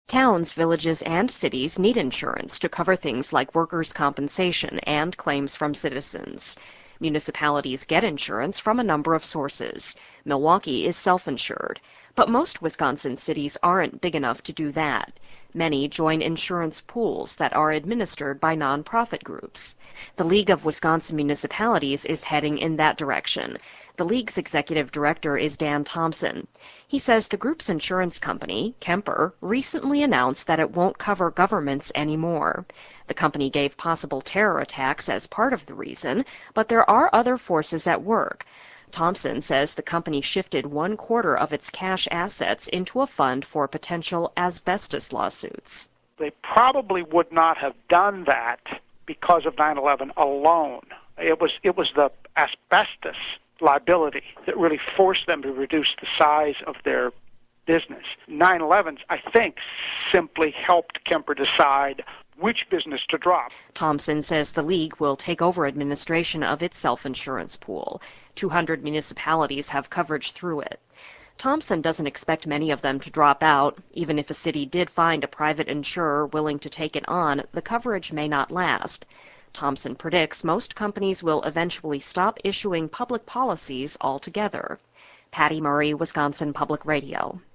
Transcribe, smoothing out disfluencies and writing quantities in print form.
Towns, villages, and cities need insurance to cover things like workers' compensation and claims from citizens. Municipalities get insurance from a number of sources. Milwaukee is self-insured, but most Wisconsin cities aren't big enough to do that. Many join insurance pools that are administered by nonprofit groups. The League of Wisconsin Municipalities is heading in that direction. The League's executive director is Dan Thompson. He says the group's insurance company, Kemper, recently announced that it won't cover governments anymore. The company gave possible terror attacks as part of the reason, but there are other forces at work. Thompson says the company shifted 1/4 of its cash assets into a fund for potential asbestos lawsuits. They probably would not have done that because of 9/11 alone. It was the asbestos liability that really forced them to reduce the size of their business. 9/11s, I think, simply helped Kemper decide which business to drop. Thompson says the League will take over administration of its self-insurance pool. 200 municipalities have coverage through it. Thompson doesn't expect many of them to drop out. Even if a city did find a private insurer willing to take it on, the coverage may not last. Thompson predicts most companies will eventually stop issuing public policies altogether. Patty Murray, Wisconsin Public Radio.